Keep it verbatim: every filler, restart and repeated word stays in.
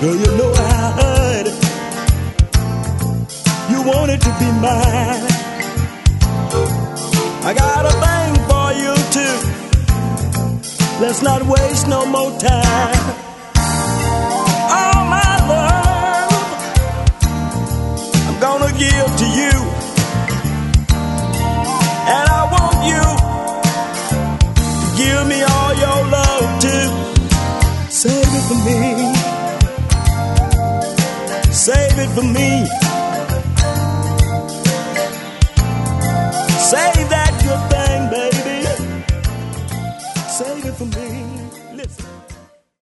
Girl, you know I heard you wanted to be mine. I got a thing for you too. Let's not waste no more time. All my love I'm gonna give to you, and I want you to give me all your love too. Save it for me. Save it for me.